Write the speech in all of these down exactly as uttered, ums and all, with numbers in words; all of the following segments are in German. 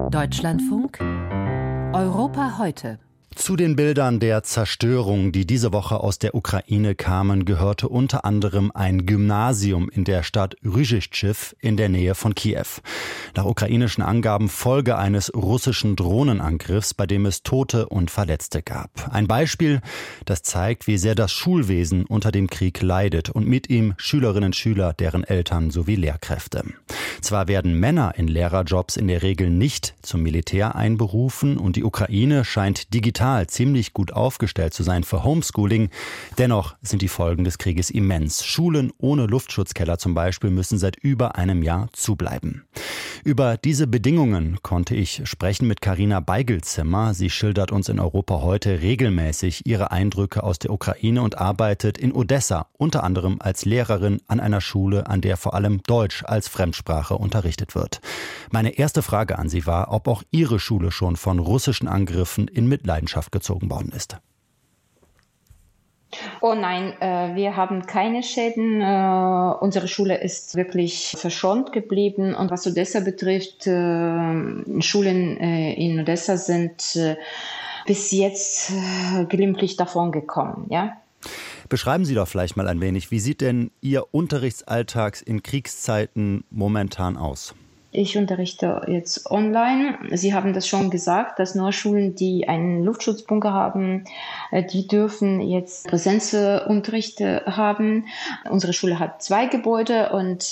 Deutschlandfunk Europa heute. Zu den Bildern der Zerstörung, die diese Woche aus der Ukraine kamen, gehörte unter anderem ein Gymnasium in der Stadt Ryzhytschew in der Nähe von Kiew. Nach ukrainischen Angaben Folge eines russischen Drohnenangriffs, bei dem es Tote und Verletzte gab. Ein Beispiel, das zeigt, wie sehr das Schulwesen unter dem Krieg leidet und mit ihm Schülerinnen und Schüler, deren Eltern sowie Lehrkräfte. Zwar werden Männer in Lehrerjobs in der Regel nicht zum Militär einberufen und die Ukraine scheint digital ziemlich gut aufgestellt zu sein für Homeschooling. Dennoch sind die Folgen des Krieges immens. Schulen ohne Luftschutzkeller zum Beispiel müssen seit über einem Jahr zubleiben. Über diese Bedingungen konnte ich sprechen mit Carina Beigelzimmer. Sie schildert uns in Europa heute regelmäßig ihre Eindrücke aus der Ukraine und arbeitet in Odessa, unter anderem als Lehrerin an einer Schule, an der vor allem Deutsch als Fremdsprache unterrichtet wird. Meine erste Frage an sie war, ob auch ihre Schule schon von russischen Angriffen in Mitleidenschaft gezogen worden ist. Oh nein, äh, wir haben keine Schäden. Äh, unsere Schule ist wirklich verschont geblieben. Und was Odessa betrifft, äh, Schulen äh, in Odessa sind äh, bis jetzt äh, glimpflich davon gekommen, ja. Beschreiben Sie doch vielleicht mal ein wenig, wie sieht denn Ihr Unterrichtsalltag in Kriegszeiten momentan aus? Ich unterrichte jetzt online. Sie haben das schon gesagt, dass nur Schulen, die einen Luftschutzbunker haben, die dürfen jetzt Präsenzunterricht haben. Unsere Schule hat zwei Gebäude und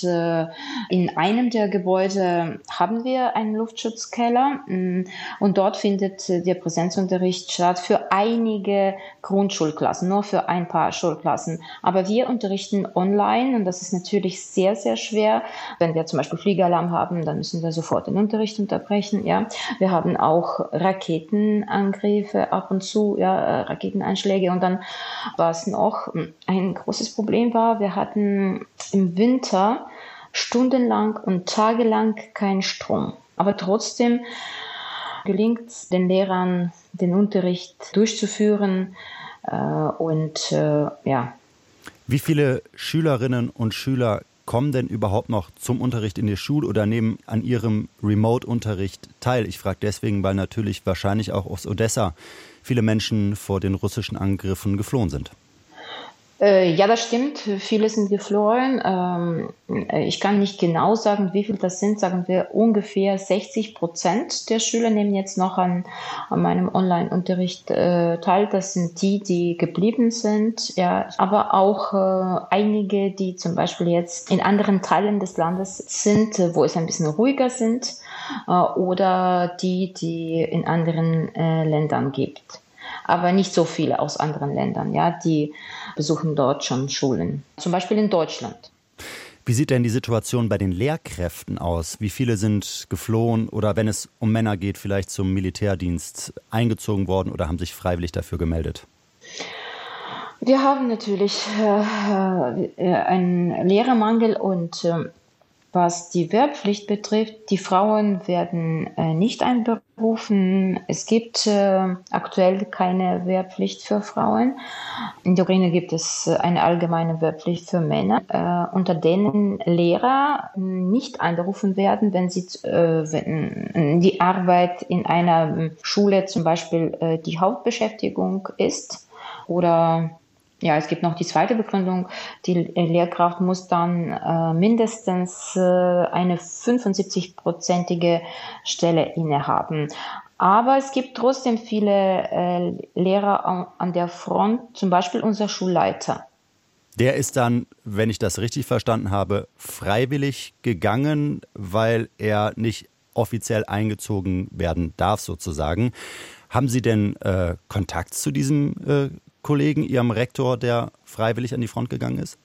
in einem der Gebäude haben wir einen Luftschutzkeller und dort findet der Präsenzunterricht statt für einige Grundschulklassen, nur für ein paar Schulklassen. Aber wir unterrichten online und das ist natürlich sehr, sehr schwer. Wenn wir zum Beispiel Fliegeralarm haben, dann müssen wir sofort den Unterricht unterbrechen. Ja, wir haben auch Raketenangriffe ab und zu, ja, Raketeneinschläge. Und dann war es noch ein großes Problem war, wir hatten im Winter stundenlang und tagelang keinen Strom. Aber trotzdem gelingt es den Lehrern, den Unterricht durchzuführen äh, und äh, ja. Wie viele Schülerinnen und Schüler kommen denn überhaupt noch zum Unterricht in die Schule oder nehmen an ihrem Remote-Unterricht teil? Ich frage deswegen, weil natürlich wahrscheinlich auch aus Odessa viele Menschen vor den russischen Angriffen geflohen sind. Äh, ja, das stimmt. Viele sind geflohen. Ähm, ich kann nicht genau sagen, wie viel das sind. Sagen wir ungefähr sechzig Prozent der Schüler nehmen jetzt noch an, an meinem Online-Unterricht äh, teil. Das sind die, die geblieben sind. Ja, aber auch äh, einige, die zum Beispiel jetzt in anderen Teilen des Landes sind, wo es ein bisschen ruhiger sind, äh, oder die, die in anderen äh, Ländern gibt. Aber nicht so viele aus anderen Ländern, ja, die besuchen dort schon Schulen, zum Beispiel in Deutschland. Wie sieht denn die Situation bei den Lehrkräften aus? Wie viele sind geflohen oder wenn es um Männer geht, vielleicht zum Militärdienst eingezogen worden oder haben sich freiwillig dafür gemeldet? Wir haben natürlich äh, einen Lehrermangel und äh, was die Wehrpflicht betrifft, die Frauen werden äh, nicht einberufen. Es gibt äh, aktuell keine Wehrpflicht für Frauen. In der Ukraine gibt es eine allgemeine Wehrpflicht für Männer, äh, unter denen Lehrer nicht einberufen werden, wenn sie äh, wenn die Arbeit in einer Schule zum Beispiel äh, die Hauptbeschäftigung ist oder ja, es gibt noch die zweite Begründung. Die Lehrkraft muss dann äh, mindestens äh, eine fünfundsiebzig-prozentige Stelle innehaben. Aber es gibt trotzdem viele äh, Lehrer an, an der Front, zum Beispiel unser Schulleiter. Der ist dann, wenn ich das richtig verstanden habe, freiwillig gegangen, weil er nicht offiziell eingezogen werden darf sozusagen. Haben Sie denn äh, Kontakt zu diesem äh, Kollegen, Ihrem Rektor, der freiwillig an die Front gegangen ist?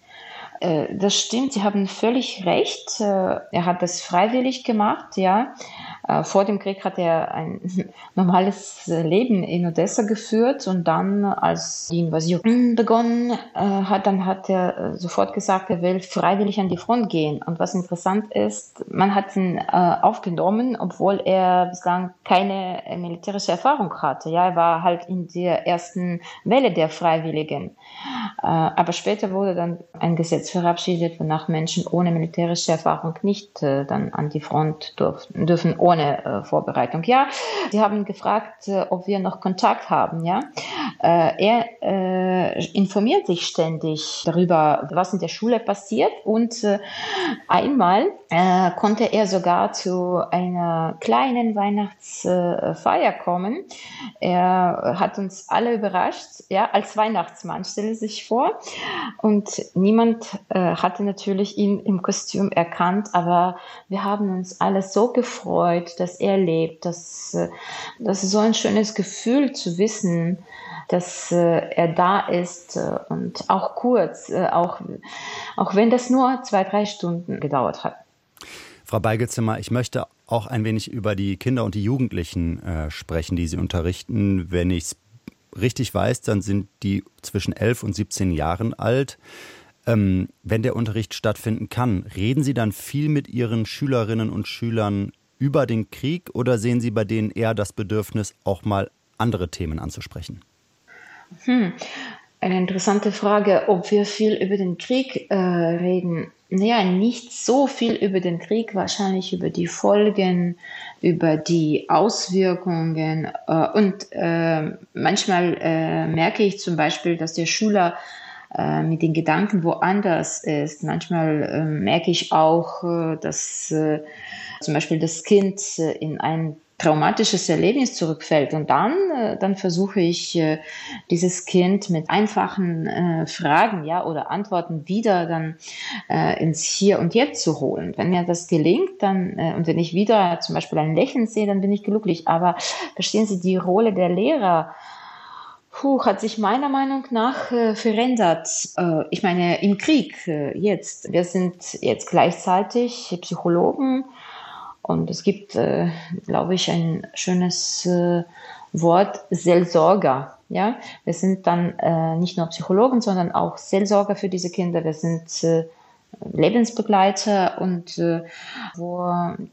Das stimmt, Sie haben völlig recht. Er hat das freiwillig gemacht, ja. Vor dem Krieg hat er ein normales Leben in Odessa geführt und dann, als die Invasion begonnen hat, dann hat er sofort gesagt, er will freiwillig an die Front gehen. Und was interessant ist, man hat ihn aufgenommen, obwohl er bislang keine militärische Erfahrung hatte. Ja, er war halt in der ersten Welle der Freiwilligen. Aber später wurde dann ein Gesetz verabschiedet, wonach Menschen ohne militärische Erfahrung nicht dann an die Front dürfen, dürfen ohne ohne äh, Vorbereitung. Ja, sie haben gefragt, äh, ob wir noch Kontakt haben. Ja, äh, er äh, informiert sich ständig darüber, was in der Schule passiert. Und äh, einmal äh, konnte er sogar zu einer kleinen Weihnachtsfeier kommen. Er hat uns alle überrascht, ja, als Weihnachtsmann, stelle sich vor. Und niemand äh, hatte natürlich ihn im Kostüm erkannt, aber wir haben uns alle so gefreut, dass er lebt. Das, äh, das ist so ein schönes Gefühl zu wissen, dass äh, er da ist äh, und auch kurz, äh, auch, auch wenn das nur zwei, drei Stunden gedauert hat. Frau Beigelzimmer, ich möchte auch ein wenig über die Kinder und die Jugendlichen äh, sprechen, die Sie unterrichten. Wenn ich es richtig weiß, dann sind die zwischen elf und siebzehn Jahren alt. Ähm, wenn der Unterricht stattfinden kann, reden Sie dann viel mit Ihren Schülerinnen und Schülern über den Krieg oder sehen Sie bei denen eher das Bedürfnis, auch mal andere Themen anzusprechen? Hm. Eine interessante Frage, ob wir viel über den Krieg äh, reden. Naja, nicht so viel über den Krieg, wahrscheinlich über die Folgen, über die Auswirkungen. Äh, und äh, manchmal äh, merke ich zum Beispiel, dass der Schüler äh, mit den Gedanken woanders ist. Manchmal äh, merke ich auch, äh, dass äh, zum Beispiel das Kind äh, in ein traumatisches Erlebnis zurückfällt. Und dann, äh, dann versuche ich, äh, dieses Kind mit einfachen äh, Fragen, ja, oder Antworten wieder dann äh, ins Hier und Jetzt zu holen. Wenn mir das gelingt, dann, äh, und wenn ich wieder zum Beispiel ein Lächeln sehe, dann bin ich glücklich. Aber verstehen Sie, die Rolle der Lehrer, puh, hat sich meiner Meinung nach äh, verändert. Äh, ich meine, im Krieg äh, jetzt. Wir sind jetzt gleichzeitig Psychologen. Und es gibt, äh, glaube ich, ein schönes äh, Wort, Seelsorger. Ja? Wir sind dann äh, nicht nur Psychologen, sondern auch Seelsorger für diese Kinder. Wir sind äh, Lebensbegleiter und äh, wo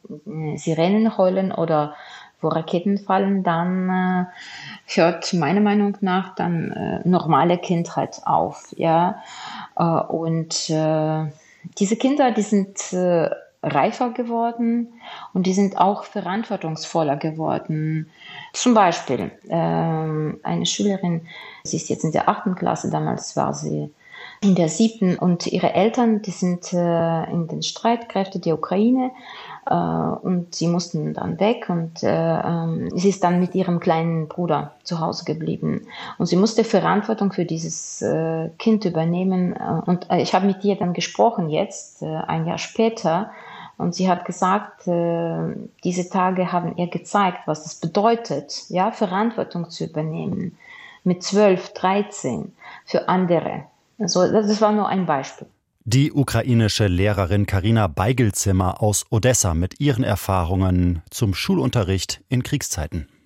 äh, Sirenen heulen oder wo Raketen fallen, dann äh, hört meiner Meinung nach dann äh, normale Kindheit auf. Ja? Äh, und äh, diese Kinder, die sind äh, reifer geworden und die sind auch verantwortungsvoller geworden. Zum Beispiel ähm, eine Schülerin, sie ist jetzt in der achten Klasse, damals war sie in der siebten und ihre Eltern, die sind äh, in den Streitkräften der Ukraine äh, und sie mussten dann weg und äh, ähm, sie ist dann mit ihrem kleinen Bruder zu Hause geblieben und sie musste Verantwortung für dieses äh, Kind übernehmen äh, und äh, ich habe mit ihr dann gesprochen jetzt, äh, ein Jahr später. Und sie hat gesagt, äh, diese Tage haben ihr gezeigt, was es bedeutet, ja, Verantwortung zu übernehmen mit zwölf, dreizehn für andere. Also das war nur ein Beispiel. Die ukrainische Lehrerin Karina Beigelzimmer aus Odessa mit ihren Erfahrungen zum Schulunterricht in Kriegszeiten.